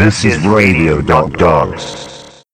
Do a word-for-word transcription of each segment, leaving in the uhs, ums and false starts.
This is Radio Dog Dogs.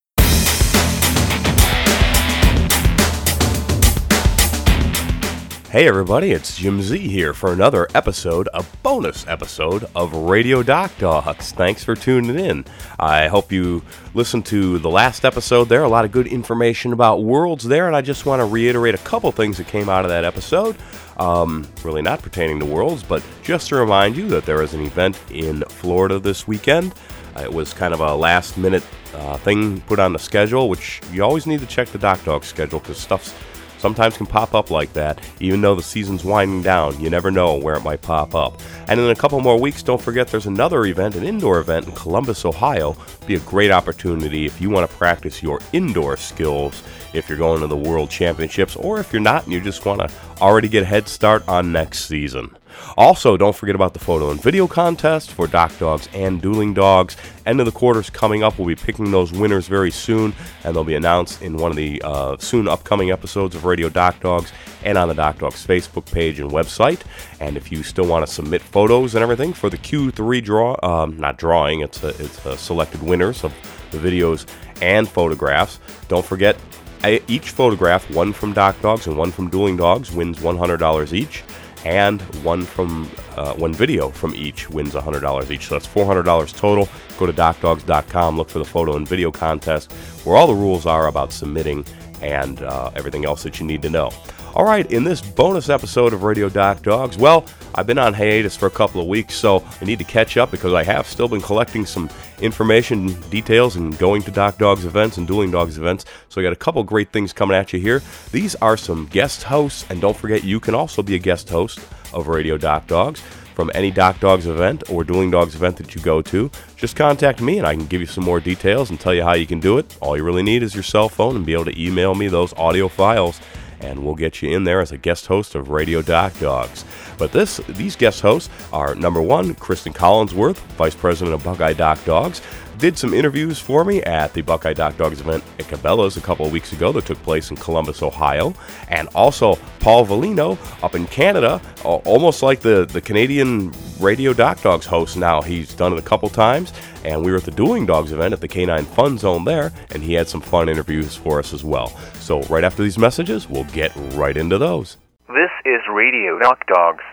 Hey everybody, it's Jim Z here for another episode, a bonus episode of Radio Doc Dogs. Thanks for tuning in. I hope you listened to the last episode there. A lot of good information about Worlds there, and I just want to reiterate a couple things that came out of that episode. Um, really not pertaining to Worlds, but just to remind you that there is an event in Florida this weekend. Uh, it was kind of a last-minute uh, thing put on the schedule, which you always need to check the Doc Dog schedule because stuff's sometimes can pop up like that, even though the season's winding down. You never know where it might pop up. And in a couple more weeks, don't forget there's another event, an indoor event in Columbus, Ohio. Be a great opportunity if you want to practice your indoor skills if you're going to the World Championships, or if you're not and you just want to already get a head start on next season. Also, don't forget about the photo and video contest for Doc Dogs and Dueling Dogs. End of the quarter's coming up. We'll be picking those winners very soon, and they'll be announced in one of the uh, soon upcoming episodes of Radio Doc Dogs and on the Doc Dogs Facebook page and website. And if you still want to submit photos and everything for the Q three draw, um, not drawing, it's a, it's a selected winners of the videos and photographs. Don't forget, each photograph, one from Doc Dogs and one from Dueling Dogs, wins one hundred dollars each. And one from uh, one video from each wins one hundred dollars each. So that's four hundred dollars total. Go to doc dogs dot com, look for the photo and video contest, where all the rules are about submitting and uh, everything else that you need to know. All right, in this bonus episode of Radio Doc Dogs, well, I've been on hiatus for a couple of weeks, so I need to catch up because I have still been collecting some information, details, and going to Doc Dogs events and Dueling Dogs events. So I got a couple great things coming at you here. These are some guest hosts, and don't forget you can also be a guest host of Radio Doc Dogs from any Doc Dogs event or Dueling Dogs event that you go to. Just contact me and I can give you some more details and tell you how you can do it. All you really need is your cell phone and be able to email me those audio files, and we'll get you in there as a guest host of Radio Doc Dogs. But this, these guest hosts are, number one, Kristen Collinsworth, Vice President of Buckeye Doc Dogs. Did some interviews for me at the Buckeye Doc Dogs event at Cabela's a couple of weeks ago that took place in Columbus, Ohio. And also Paul Volino up in Canada, almost like the, the Canadian Radio Doc Dogs host now. He's done it a couple times, and we were at the Dueling Dogs event at the Canine Fun Zone there, and he had some fun interviews for us as well. So right after these messages, we'll get right into those. This is Radio Doc Dogs.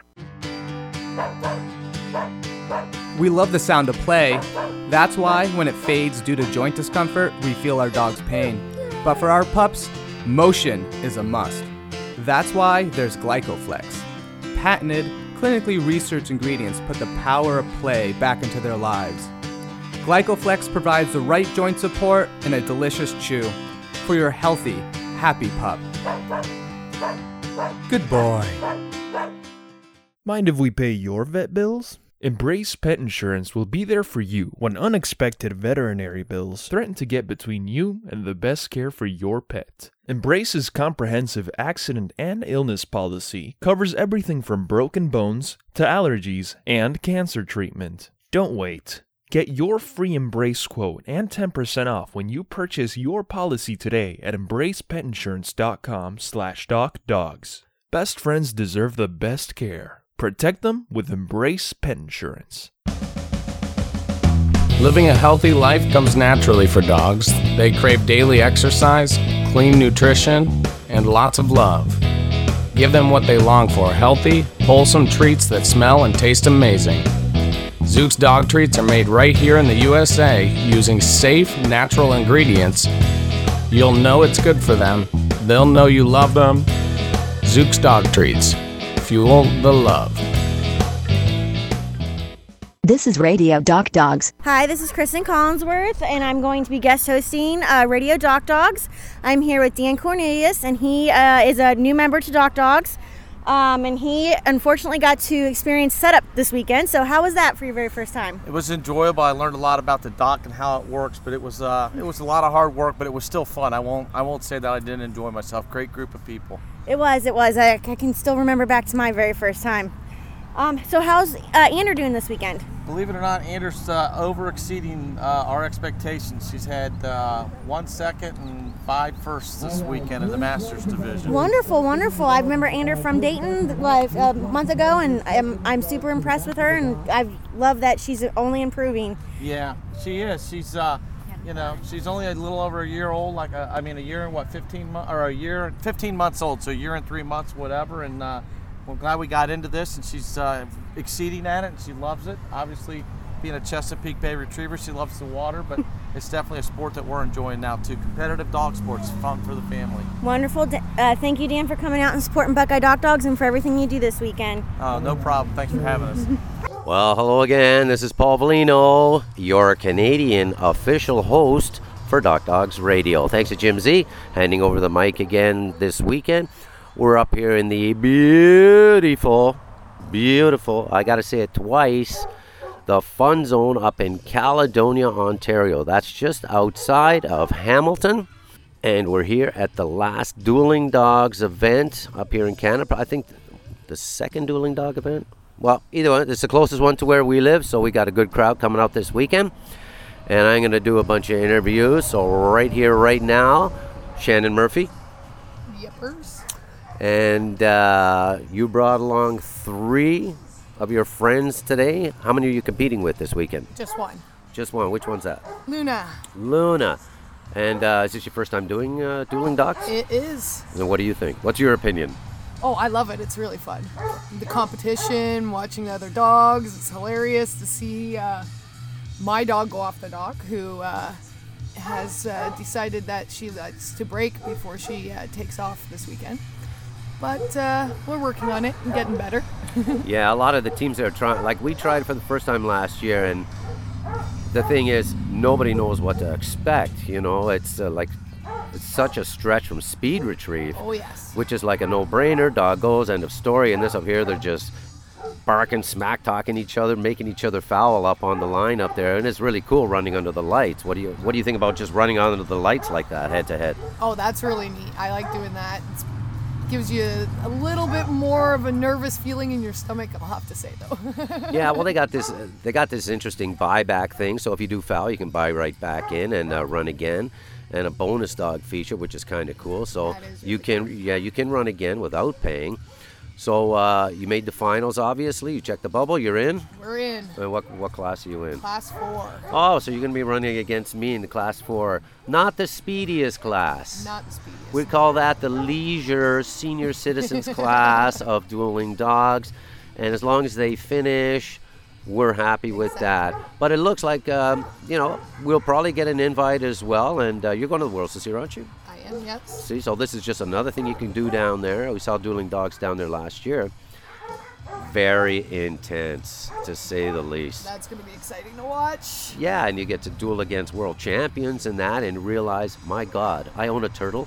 We love the sound of play. That's why, when it fades due to joint discomfort, we feel our dog's pain. But for our pups, motion is a must. That's why there's GlycoFlex. Patented, clinically researched ingredients put the power of play back into their lives. GlycoFlex provides the right joint support and a delicious chew for your healthy, happy pup. Good boy. Mind if we pay your vet bills? Embrace Pet Insurance will be there for you when unexpected veterinary bills threaten to get between you and the best care for your pet. Embrace's comprehensive accident and illness policy covers everything from broken bones to allergies and cancer treatment. Don't wait. Get your free Embrace quote and ten percent off when you purchase your policy today at embrace pet insurance dot com slash doc dogs. Best friends deserve the best care. Protect them with Embrace Pet Insurance. Living a healthy life comes naturally for dogs. They crave daily exercise, clean nutrition, and lots of love. Give them what they long for, healthy, wholesome treats that smell and taste amazing. Zook's dog treats are made right here in the U S A using safe, natural ingredients. You'll know it's good for them. They'll know you love them. Zook's dog treats. Fuel the love. This is Radio Doc Dogs. Hi, this is Kristen Collinsworth, and I'm going to be guest hosting uh, Radio Doc Dogs. I'm here with Dan Cornelius, and he uh, is a new member to Doc Dogs. Um, and he unfortunately got to experience setup this weekend. So how was that for your very first time? It was enjoyable. I learned a lot about the dock and how it works, but it was uh, it was a lot of hard work, but it was still fun. I won't I won't say that I didn't enjoy myself. Great group of people. It was, it was. I, I can still remember back to my very first time. Um, so how's uh, Ander doing this weekend? Believe it or not, Anders uh, over exceeding uh, our expectations. She's had uh, one second and five firsts this weekend in the Masters division. Wonderful, wonderful. I remember Ander from Dayton like a month ago, and I'm, I'm super impressed with her, and I love that she's only improving. Yeah, she is. She's, uh, you know, she's only a little over a year old. Like, a, I mean, a year and what, fifteen months, or a year, fifteen months old. So a year and three months, whatever. And uh, we're glad we got into this, and she's uh, exceeding at it, and she loves it. Obviously, being a Chesapeake Bay Retriever, she loves the water, but it's definitely a sport that we're enjoying now too. Competitive dog sports, fun for the family. Wonderful. Uh, thank you, Dan, for coming out and supporting Buckeye Dock Dogs and for everything you do this weekend. Oh, no problem. Thanks for having us. Well, hello again. This is Paul Bellino, your Canadian official host for Dock Dogs Radio. Thanks to Jim Z, handing over the mic again this weekend. We're up here in the beautiful, beautiful, I got to say it twice, the Fun Zone up in Caledonia, Ontario. That's just outside of Hamilton. And we're here at the last Dueling Dogs event up here in Canada. I think the second Dueling Dog event. Well, either one, it's the closest one to where we live, so we got a good crowd coming out this weekend. And I'm going to do a bunch of interviews. So right here, right now, Shannon Murphy. Yippers. And uh, you brought along three of your friends today. How many are you competing with this weekend? Just one. Just one. Which one's that? Luna. Luna. And uh, is this your first time doing uh, dueling dogs? It is. And what do you think? What's your opinion? Oh, I love it. It's really fun. The competition, watching the other dogs. It's hilarious to see uh, my dog go off the dock, who uh, has uh, decided that she likes to break before she uh, takes off this weekend. But uh, we're working on it and getting better. Yeah, a lot of the teams that are trying, like we tried for the first time last year, and the thing is, nobody knows what to expect. You know, it's uh, like it's such a stretch from speed retrieve. Oh, yes. Which is like a no-brainer. Dog goes, end of story. And this up here, they're just barking, smack talking each other, making each other foul up on the line up there, and it's really cool running under the lights. What do you What do you think about just running under the lights like that, head to head? Oh, that's really neat. I like doing that. It's gives you a little bit more of a nervous feeling in your stomach, I'll have to say, though. Yeah, well, they got this uh, they got this interesting buyback thing, so if you do foul, you can buy right back in and uh, run again, and a bonus dog feature, which is kind of cool. So really you can cool. yeah you can run again without paying. So uh, you made the finals, obviously. You checked the bubble. You're in. We're in. And what what class are you in? Class four. Oh, so you're going to be running against me in the class four. Not the speediest class. Not the speediest. We call that the leisure senior citizens class of dueling dogs. And as long as they finish, we're happy with that. But it looks like, um, you know, we'll probably get an invite as well. And uh, you're going to the Worlds this year, aren't you? Yes. See, so this is just another thing you can do down there. We saw dueling dogs down there last year. Very intense, to say the least. That's going to be exciting to watch. Yeah, and you get to duel against world champions and that, and realize, my God, I own a turtle.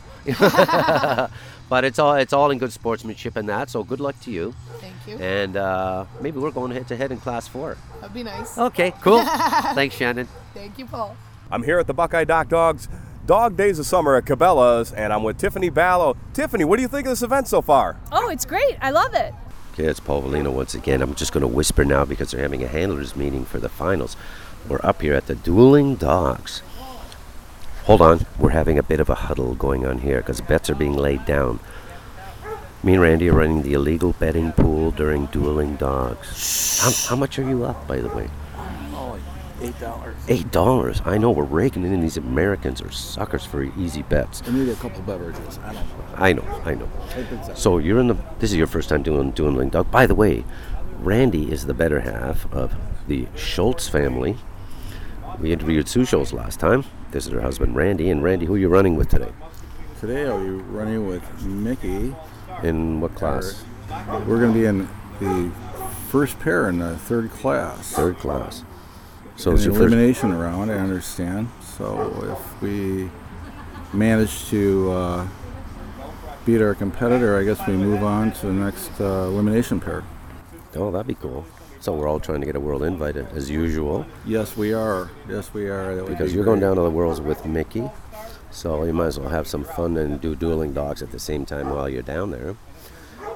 But it's all it's all in good sportsmanship and that. So good luck to you. Thank you. And uh, maybe we're going head to head in class four. That'd be nice. Okay, cool. Thanks, Shannon. Thank you, Paul. I'm here at the Buckeye Dock Dogs Dog Days of Summer at Cabela's, and I'm with Tiffany Ballo. Tiffany, what do you think of this event so far? Oh, it's great. I love it. Okay, it's Paul Bellino once again. I'm just going to whisper now because they're having a handlers meeting for the finals. We're up here at the Dueling Dogs. Hold on. We're having a bit of a huddle going on here because bets are being laid down. Me and Randy are running the illegal betting pool during Dueling Dogs. How, how much are you up, by the way? Oh, eight dollars. Eight dollars. I know, we're raking in. These Americans are suckers for easy bets. I need a couple beverages. I don't know. I know, I know. I think so. So you're in the. This is your first time doing Dueling Dog. By the way, Randy is the better half of the Schultz family. We interviewed Sue Schultz last time. This is her husband, Randy. And Randy, who are you running with today? Today I'll be running with Mickey. In what class? We're going to be in the first pair in the third class. Third class. So in it's the your elimination first... round, I understand. So if we manage to uh, beat our competitor, I guess we move on to the next uh, elimination pair. Oh, that'd be cool. So we're all trying to get a world invite as usual. Yes, we are. Yes, we are. That because be you're great. going down to the Worlds with Mickey. So you might as well have some fun and do dueling dogs at the same time while you're down there.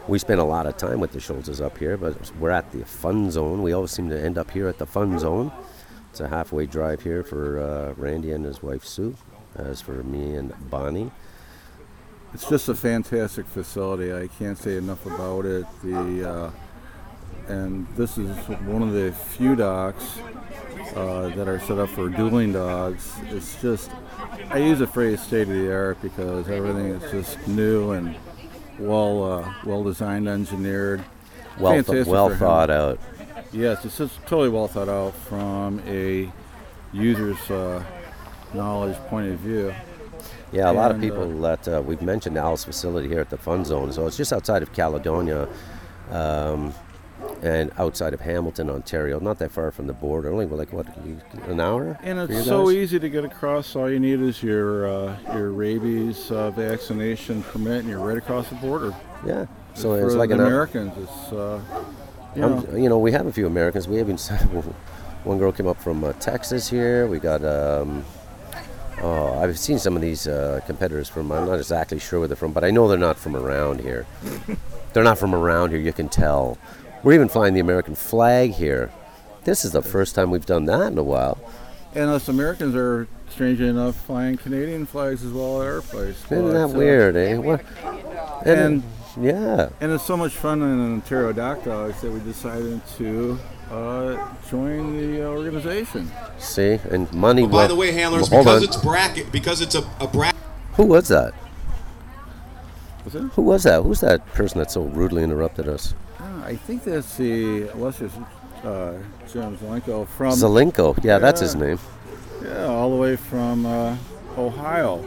we spend a lot of time with the Schultzes up here, but we're at the fun zone. We always seem to end up here at the fun zone. It's a halfway drive here for uh, Randy and his wife Sue, as for me and Bonnie. It's just a fantastic facility. I can't say enough about it. The uh, and this is one of the few docks uh, that are set up for dueling dogs. It's just, I use the phrase state of the art because everything is just new and well uh, well designed, engineered, well th- well thought out. Yes, it's just totally well thought out from a user's uh, knowledge point of view. Yeah, a and, lot of people uh, that uh, we've mentioned Al's facility here at the Fun Zone. So it's just outside of Caledonia um, and outside of Hamilton, Ontario. Not that far from the border. Only like what, an hour? And it's so easy to get across. All you need is your uh, your rabies uh, vaccination permit, and you're right across the border. Yeah. So For it's like the an Americans. It's uh, you know. Um, you know, we have a few Americans. We even one girl came up from uh, Texas here. We got. Um, oh, I've seen some of these uh, competitors from. I'm not exactly sure where they're from, but I know they're not from around here. They're not from around here. You can tell. We're even flying the American flag here. This is the first time we've done that in a while. And us Americans are, strangely enough, flying Canadian flags as well at our place. Isn't that But, uh, weird, eh? What? And, And yeah. And it's so much fun in Ontario Dock Dogs that we decided to uh, join the organization. See, and money. Oh, by will, the way, handlers, well, because on. it's bracket, because it's a, a bracket. Who was that? Was it? Who was that? Who's that person that so rudely interrupted us? Ah, I think that's the illustrious uh, Jim Zelenko from... Zelenko, yeah, that's his name. Yeah, all the way from uh, Ohio.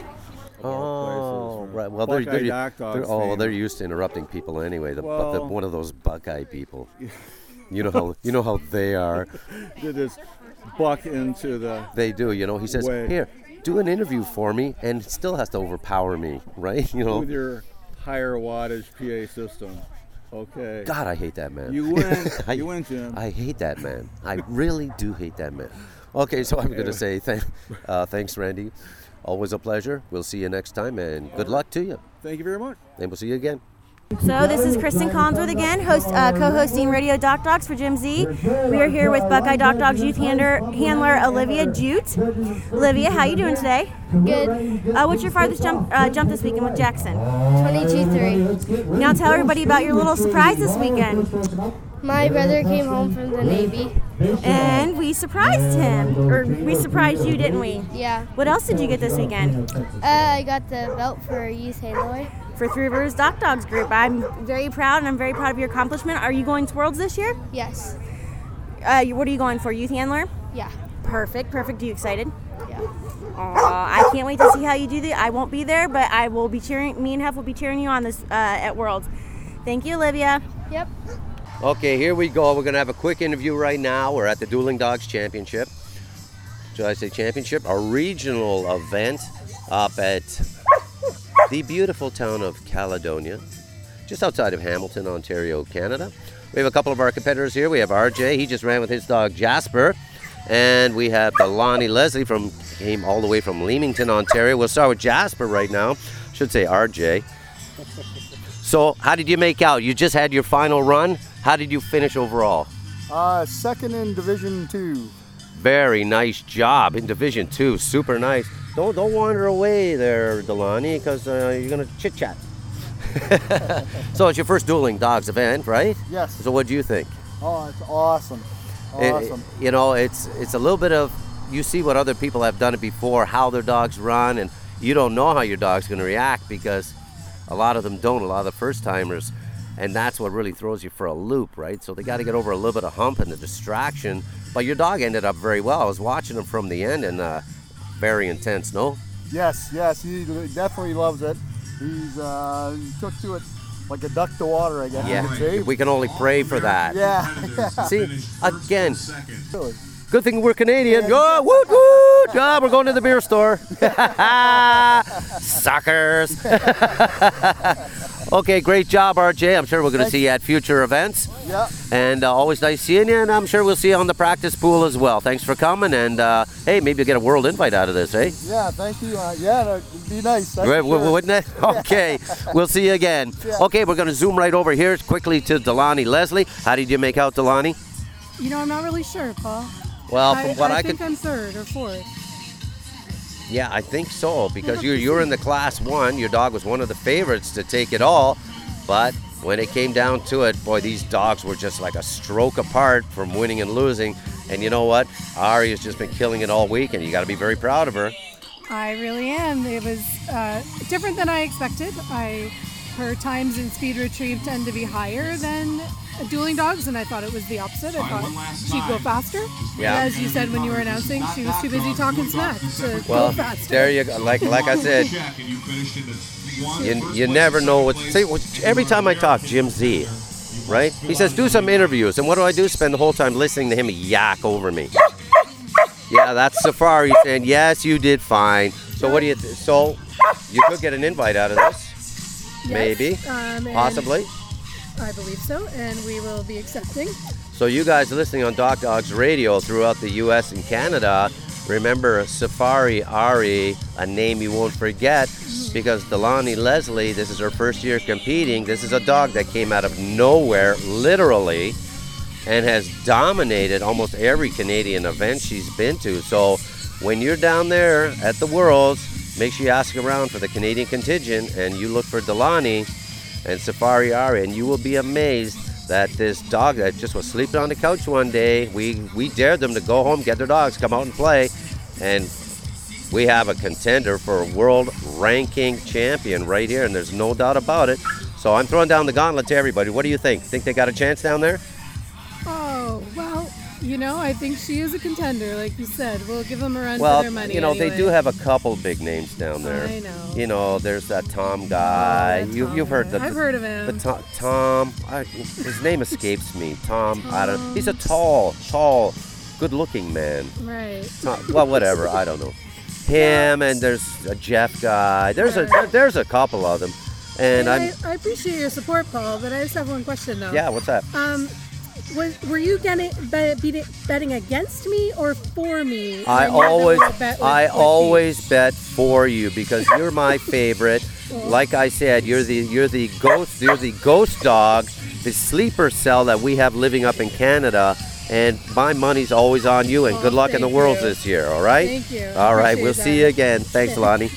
Oh, right. Well, they're, Buckeye they're, Dock Dogs they're, oh, fame. they're used to interrupting people anyway. The, but the, Well- one of those Buckeye people. You know how you know how they are. They just buck into the... They do. You know, he says, way. "Here, do an interview for me," and still has to overpower me, right? You know. With your higher wattage P A system. Okay. God, I hate that man. You win. I, You win, Jim. I hate that man. I really do hate that man. Okay, so I'm going to say th- uh, thanks, Randy. Always a pleasure. We'll see you next time, and good luck to you. Thank you very much. And we'll see you again. So this is Kristen Collinsworth again, host, uh, co-hosting Radio Doc Dogs for Jim Z. We are here with Buckeye Doc Dogs youth handler, handler Olivia Jute. Olivia, how you doing today? Good. Uh, what's your farthest jump uh, jump this weekend with Jackson? twenty-two three. Now tell everybody about your little surprise this weekend. My brother came home from the Navy. And we surprised him. Or we surprised you, didn't we? Yeah. What else did you get this weekend? Uh, I got the belt for youth handler. For Three Rivers Doc Dogs Group. I'm very proud, and I'm very proud of your accomplishment. Are you going to Worlds this year? Yes. Uh, you- what are you going for, youth handler? Yeah. Perfect, perfect. Are you excited? Yeah. Aw, I can't wait to see how you do that. I won't be there, but I will be cheering. Me and Hef will be cheering you on this uh, at Worlds. Thank you, Olivia. Yep. Okay, here we go. We're going to have a quick interview right now. We're at the Dueling Dogs Championship. Should I say championship? A regional event up at the beautiful town of Caledonia, just outside of Hamilton, Ontario, Canada. We have a couple of our competitors here. We have R J. He just ran with his dog Jasper. And we have Lonnie Leslie from came all the way from Leamington, Ontario. We'll start with Jasper right now. Should say R J. So, how did you make out? You just had your final run. How did you finish overall? Uh, second in Division Two. Very nice job in Division Two. Super nice. Don't don't wander away there, Delaney, because uh, you're gonna chit chat. So it's your first Dueling Dogs event, right? Yes. So what do you think? Oh, it's awesome. It- Awesome. you know, it's it's a little bit of you see what other people have done it before, how their dogs run, and you don't know how your dog's gonna react because a lot of them don't. A lot of the first timers. And that's what really throws you for a loop, right? So they got to get over a little bit of hump and the distraction. But your dog ended up very well. I was watching him from the end, and uh, very intense, no? Yes, yes, he definitely loves it. He's uh, he took to it like a duck to water, I guess you could say. Yeah, we can only pray for that. Yeah. yeah. See, again, Really. good thing we're Canadian. Go, woot, woot! Oh, we're going to the beer store. Suckers. Okay, great job, R J. I'm sure we're going to Thanks. see you at future events. Yeah. And uh, always nice seeing you, and I'm sure we'll see you on the practice pool as well. Thanks for coming, and uh, hey, maybe you'll get a world invite out of this, eh? Yeah, thank you. Uh, yeah, that'd be nice. that's Right, for sure. wouldn't it? Okay, we'll see you again. Yeah. Okay, we're going to zoom right over here quickly to Delaney Leslie. How did you make out, Delaney? You know, I'm not really sure, Paul. Well, I, from what I, I think could, I'm third or fourth. yeah, I think so because you're you're in the class one. Your dog was one of the favorites to take it all, but when it came down to it, boy, these dogs were just like a stroke apart from winning and losing. And you know what? Ari has just been killing it all week, and you got to be very proud of her. I really am. It was uh, different than I expected. I her times in speed retrieve tend to be higher than dueling dogs, and I thought it was the opposite. I thought she'd go faster. Yeah. As you said when you were announcing, she was too busy talking smack to Well, go faster. there you go. Like like I said, you, you never know what. Say what- every time I talk, Jim Z, right? He says do some interviews, and what do I do? Spend the whole time listening to him yak over me. Yeah, that's Safari saying yes, you did fine. So what do you? Th- so you could get an invite out of this, Yes, maybe, um, and possibly. I believe so, and we will be accepting. So you guys listening on Doc Dogs Radio throughout the U S and Canada, remember Safari Ari, a name you won't forget, because Delaney Leslie, this is her first year competing. This is a dog that came out of nowhere, literally, and has dominated almost every Canadian event she's been to. So when you're down there at the Worlds, make sure you ask around for the Canadian contingent, and you look for Delaney and Safari Ari, and you will be amazed that this dog that just was sleeping on the couch one day, we, we dared them to go home, get their dogs, come out and play, and we have a contender for a world ranking champion right here, and there's no doubt about it. So I'm throwing down the gauntlet to everybody. What do you think? Think they got a chance down there? Oh, well, you know, I think she is a contender, like you said. We'll give them a run Well, for their money. you know, anyway. they do have a couple big names down there. I know. You know, there's that Tom guy. Oh, you, Tom you've heard the, I've heard of him. The Tom, Tom I, his name escapes me. Tom, I don't. He's a tall, tall, good-looking man. Right. Tom, well, whatever. I don't know. Him and there's a Jeff guy. There's a there, there's a couple of them, and I, I'm. I appreciate your support, Paul, but I just have one question, though. Yeah, what's that? Um, was, were you getting, bet, beat- betting against me or for me? I when your always, double bet with- I with always bet for you because you're my favorite. Like I said, you're the, you're the ghost, you're the ghost dog, the sleeper cell that we have living up in Canada. And my money's always on you. And Oh, good luck in the thank Worlds you. this year. All right. Thank you. All right. Appreciate We'll that. see you again. Thanks, Lonnie.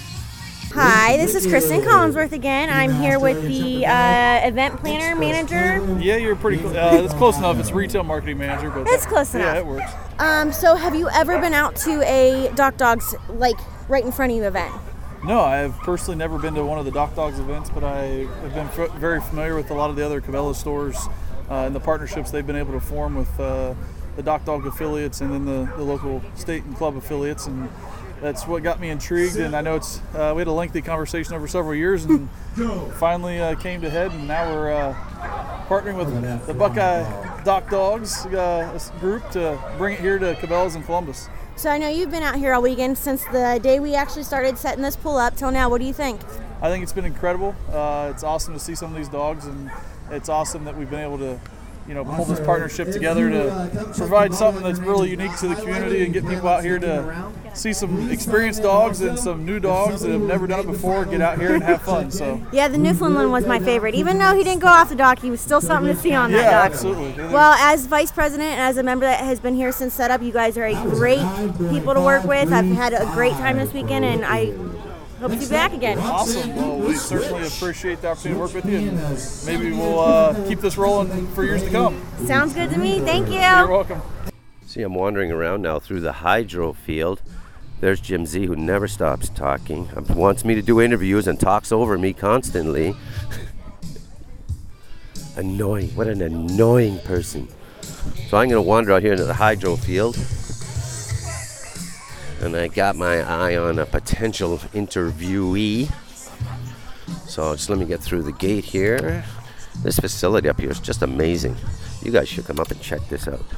Hi, this is Kristen Collinsworth again. I'm here with the uh, event planner manager. Yeah, you're pretty. Cl- uh, it's close enough. It's retail marketing manager, but It's close enough. Yeah, it works. Um, so, have you ever been out to a Doc Dogs like right in front of you event? No, I've personally never been to one of the Doc Dogs events, but I have been f- very familiar with a lot of the other Cabela stores uh, and the partnerships they've been able to form with uh, the Doc Dog affiliates and then the, the local state and club affiliates, and that's what got me intrigued. And I know it's uh, we had a lengthy conversation over several years, and finally uh, came to head, and now we're uh, partnering with the Buckeye Doc Dogs uh, group to bring it here to Cabela's in Columbus. So, I know you've been out here all weekend since the day we actually started setting this pool up till now. What do you think? I think it's been incredible. Uh, it's awesome to see some of these dogs, and it's awesome that we've been able to, you know, pull this partnership together to provide something that's really unique to the community and get people out here to see some experienced dogs and some new dogs that have never done it before, get out here and have fun. So Yeah, the Newfoundland was my favorite. Even though he didn't go off the dock, he was still something to see on that yeah, dock. absolutely. Well, as vice president and as a member that has been here since setup, you guys are a great people to work with. I've had a great time this weekend, and I hope to be back again. Awesome. Well, we certainly appreciate the opportunity to work with you, and maybe we'll uh, keep this rolling for years to come. Sounds good to me. Thank you. You're welcome. See, I'm wandering around now through the hydro field. There's Jim Z, who never stops talking, wants me to do interviews and talks over me constantly. Annoying. What an annoying person. So I'm going to wander out here into the hydro field. And I got my eye on a potential interviewee. So just let me get through the gate here. This facility up here is just amazing. You guys should come up and check this out.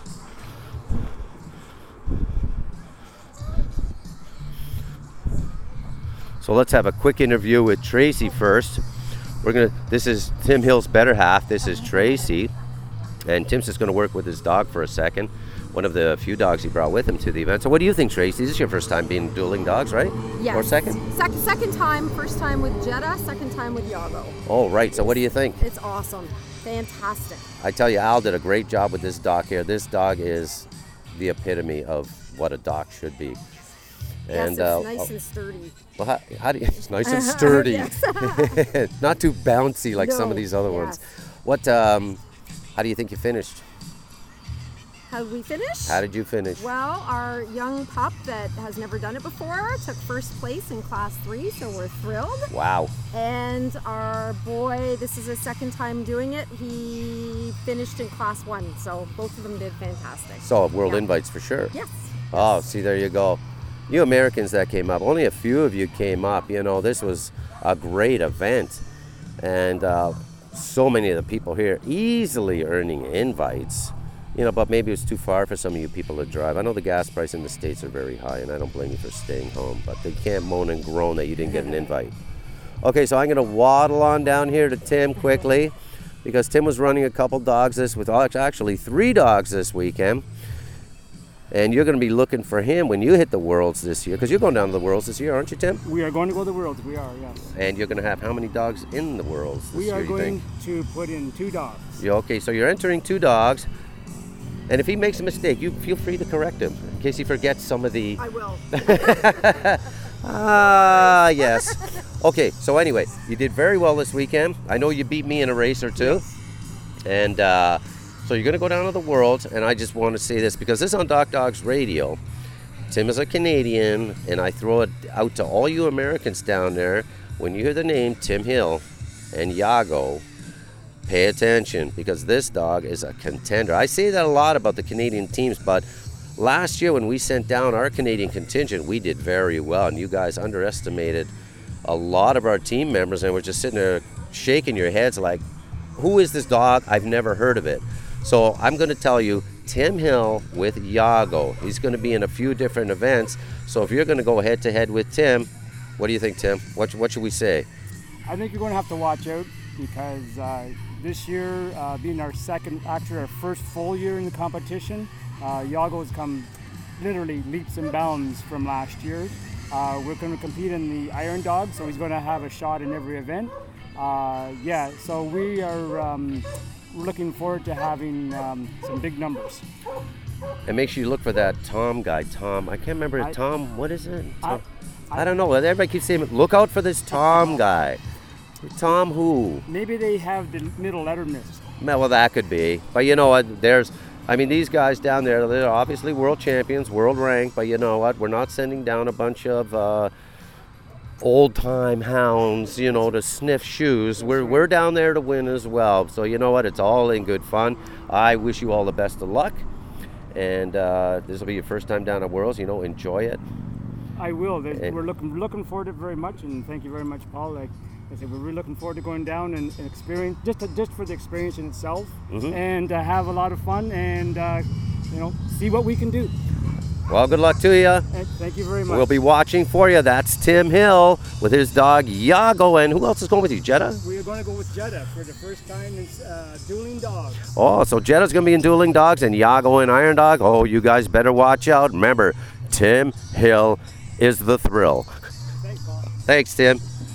So let's have a quick interview with Tracy first. we're gonna. This is Tim Hill's better half. This is Tracy, and Tim's just gonna work with his dog for a second. One of the few dogs he brought with him to the event. So what do you think, Tracy? This is your first time being dueling dogs, right? Yes. Or second? Second, second time. First time with Jetta. Second time with Yago. Oh, right. So what do you think? It's awesome. Fantastic. I tell you, Al did a great job with this dog here. This dog is the epitome of what a dog should be. And, yes, it's uh, nice oh, and sturdy. Well, how, how do you? It's nice and sturdy. Not too bouncy like No, some of these other yes. ones. What? Um, how do you think you finished? How did we finish? How did you finish? Well, our young pup that has never done it before took first place in class three, so we're thrilled. Wow. And our boy, this is his second time doing it, he finished in class one, so both of them did fantastic. So world Yeah. invites for sure. Yes. Oh, see, there you go. You Americans that came up, only a few of you came up. You know, this was a great event. And uh, so many of the people here easily earning invites. You know, but maybe it's too far for some of you people to drive. I know the gas price in the States are very high, and I don't blame you for staying home, but they can't moan and groan that you didn't get an invite. Okay, so I'm going to waddle on down here to Tim quickly, because Tim was running a couple dogs this, with actually three dogs this weekend. And you're going to be looking for him when you hit the Worlds this year, because you're going down to the Worlds this year, aren't you, Tim? We are going to go to the Worlds, we are, yes. And you're going to have how many dogs in the Worlds this We year, are you going think? to put in two dogs. Yeah, okay, so you're entering two dogs. And if he makes a mistake, you feel free to correct him in case he forgets some of the... I will. Ah, yes. Okay, so anyway, you did very well this weekend. I know you beat me in a race or two. And uh, so you're going to go down to the Worlds, and I just want to say this, because this is on Doc Dogs Radio. Tim is a Canadian, and I throw it out to all you Americans down there. When you hear the name Tim Hill and Yago, pay attention, because this dog is a contender. I say that a lot about the Canadian teams, but last year when we sent down our Canadian contingent, we did very well, and you guys underestimated a lot of our team members, and we're just sitting there shaking your heads like, who is this dog? I've never heard of it. So I'm going to tell you, Tim Hill with Yago. He's going to be in a few different events, so if you're going to go head-to-head with Tim, what do you think, Tim? What, what should we say? I think you're going to have to watch out, because uh, this year, uh, being our second, actually our first full year in the competition, uh, Yago has come literally leaps and bounds from last year. Uh, we're going to compete in the Iron Dog, so he's going to have a shot in every event. Uh, yeah, so we are um, looking forward to having um, some big numbers. And make sure you look for that Tom guy. Tom, I can't remember. I- Tom, what is it? Tom, I- I, don't know. Everybody keeps saying, look out for this Tom guy. Tom who? Maybe they have the middle letter missed. Well, that could be. But you know what? There's, I mean, these guys down there, they're obviously world champions, world ranked. But you know what? We're not sending down a bunch of uh, old-time hounds, you know, to sniff shoes. We're we're down there to win as well. So you know what? It's all in good fun. I wish you all the best of luck. And uh, this will be your first time down at Worlds. You know, enjoy it. I will. There's- And- We're looking looking forward to it very much, and thank you very much, Paul. Like I said, we're really looking forward to going down and, and experience just to, just for the experience in itself, Mhm. and uh, have a lot of fun, and uh, you know, see what we can do. Well, good luck to you. And thank you very much. We'll be watching for you. That's Tim Hill with his dog Yago. And who else is going with you? Jetta? We are going to go with Jetta for the first time in uh, dueling dogs. Oh, so Jetta's going to be in Dueling Dogs and Yago in Iron Dog. Oh, you guys better watch out. Remember, Tim Hill is the thrill. Thanks, Paul. Thanks, Tim.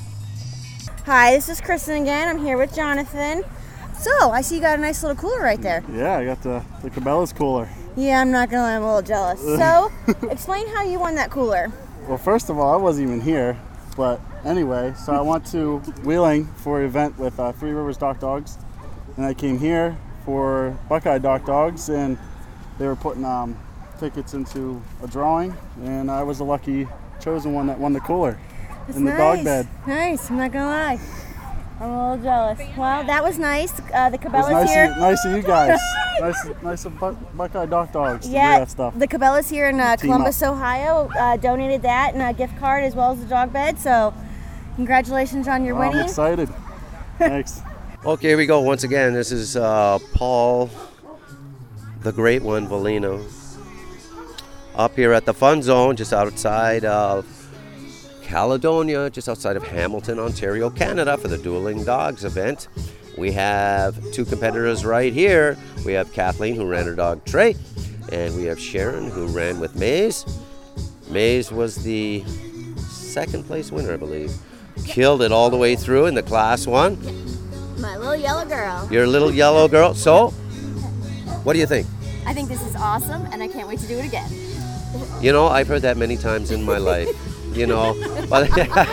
Hi, this is Kristen again. I'm here with Jonathan. So, I see you got a nice little cooler right there. Yeah, I got the, the Cabela's cooler. Yeah, I'm not gonna lie, I'm a little jealous. So, explain how you won that cooler. Well, first of all, I wasn't even here. But anyway, so I went to Wheeling for an event with uh, Three Rivers Dock Dogs. And I came here for Buckeye Dock Dogs, and they were putting um, tickets into a drawing. And I was the lucky chosen one that won the cooler That's in the nice. dog bed. Nice, I'm not gonna lie. I'm a little jealous. Well, that was nice. Uh, the It was Cabela's nice, here. of, nice of you guys. nice, nice of Buck, Buckeye Dock Dogs to do Yeah, that stuff. the Cabela's here in uh, Team Columbus, up. Ohio, uh, donated that and a gift card as well as the dog bed. So, congratulations on your Well, I'm winning. excited. Thanks. Okay, here we go. Once again, this is uh, Paul, the great one, Volino, up here at the Fun Zone, just outside of Caledonia, just outside of Hamilton, Ontario, Canada, for the Dueling Dogs event. We have two competitors right here. We have Kathleen, who ran her dog Trey, and we have Sharon, who ran with Maze. Maze was the second place winner, I believe. Killed it all the way through in the class one. My little yellow girl. Your little yellow girl. So, what do you think? I think this is awesome, and I can't wait to do it again. You know, I've heard that many times in my life. You know, but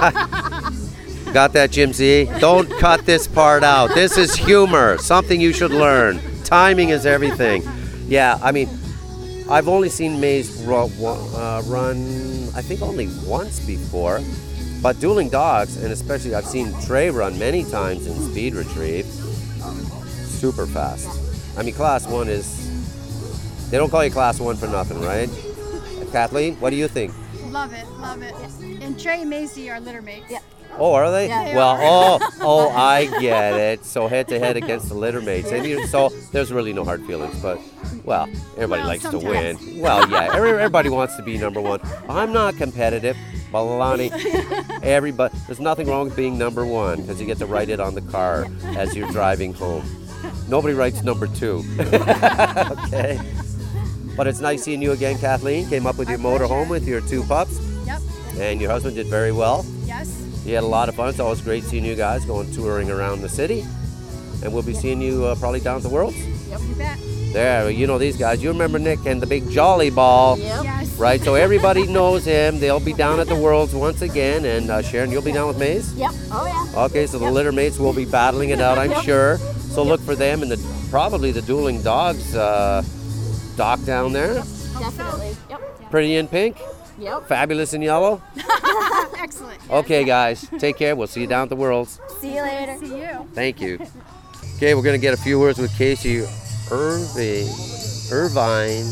got that, Jim Z? Don't cut this part out. This is humor, something you should learn. Timing is everything. Yeah, I mean, I've only seen Maze run, uh, run, I think only once before. But Dueling Dogs, and especially I've seen Trey run many times in speed retrieve, super fast. I mean, class one is, they don't call you class one for nothing, right? Kathleen, what do you think? Love it, love it. And Trey and Macy are litter mates. Yeah. Oh, are they? Yeah, they well, are. oh, oh, I get it. So head to head against the litter mates, and you, so there's really no hard feelings. But well, everybody Well, likes sometimes. to win. Well, yeah, every, everybody wants to be number one. I'm not competitive, Balani. Everybody, there's nothing wrong with being number one because you get to write it on the car as you're driving home. Nobody writes number two. Okay. But it's nice seeing you again, Kathleen. Came up with your motorhome with your two pups. Yep. And your husband did very well. Yes. You had a lot of fun. It's always great seeing you guys going touring around the city. And we'll be seeing you uh, probably down at the Worlds. Yep. You bet. There, you know these guys. You remember Nick and the big Jolly Ball. Yep. Yes. Right, so everybody knows him. They'll be down at the Worlds once again. And uh, Sharon, you'll be down with Maze? Yep. Oh, yeah. Okay, so the litter mates will be battling it out, I'm Yep. sure. So look for them and the probably the Dueling Dogs uh, dock down there. Definitely. Yep. Pretty in pink. Yep. Fabulous in yellow. Excellent. Okay, guys, take care. We'll see you down at the Worlds. See you later. See you. Thank you. Okay, we're going to get a few words with Casey Irving, Irvine.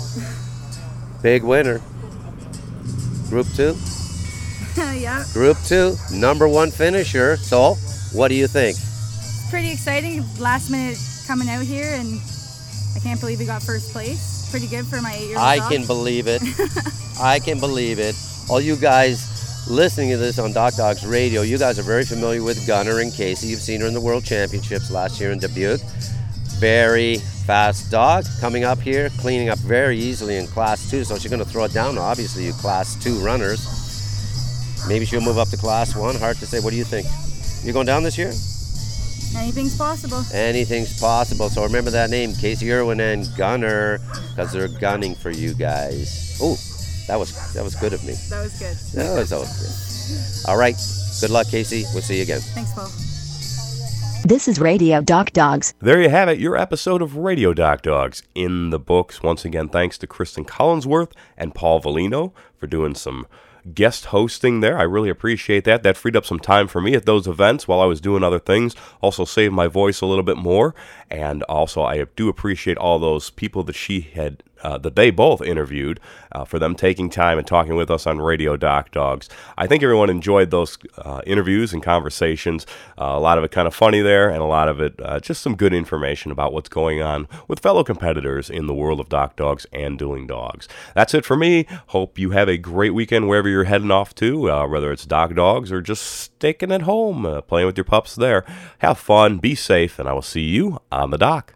Big winner. Group two. Yeah. Group two, number one finisher. So, what do you think? Pretty exciting. Last minute coming out here, and I can't believe we got first place. Pretty good for my eight-year-old I dog. can believe it. I can believe it. All you guys listening to this on Doc Dogs Radio, you guys are very familiar with Gunner and Casey. You've seen her in the World Championships last year in Dubuque. Very fast dog coming up here, cleaning up very easily in class two. So she's going to throw it down. Obviously, you class two runners. Maybe she'll move up to class one. Hard to say. What do you think? You going down this year? Anything's possible. Anything's possible. So remember that name, Casey Irwin and Gunner, because they're gunning for you guys. Oh, that was that was good of me. That was good. That was always good. All right. Good luck, Casey. We'll see you again. Thanks, Paul. This is Radio Doc Dogs. There you have it, your episode of Radio Doc Dogs in the books. Once again, thanks to Kristen Collinsworth and Paul Volino for doing some guest hosting there. I really appreciate that. That freed up some time for me at those events while I was doing other things. Also saved my voice a little bit more. And also I do appreciate all those people that she had, uh, that they both interviewed, uh, for them taking time and talking with us on Radio Doc Dogs. I think everyone enjoyed those uh, interviews and conversations. Uh, a lot of it kind of funny there, and a lot of it uh, just some good information about what's going on with fellow competitors in the world of Doc Dogs and Dueling Dogs. That's it for me. Hope you have a great weekend wherever you're heading off to, uh, whether it's Doc Dogs or just sticking at home, uh, playing with your pups there. Have fun, be safe, and I will see you on the dock.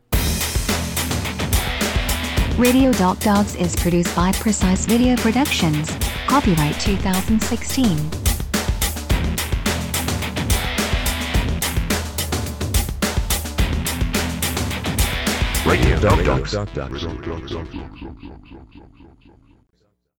Radio Doc Dogs is produced by Precise Video Productions. Copyright two thousand sixteen. Radio Doc Dogs.